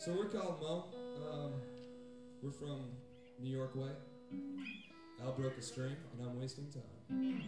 So we're called Mo. We're from New York way. Al broke a string, and I'm wasting time.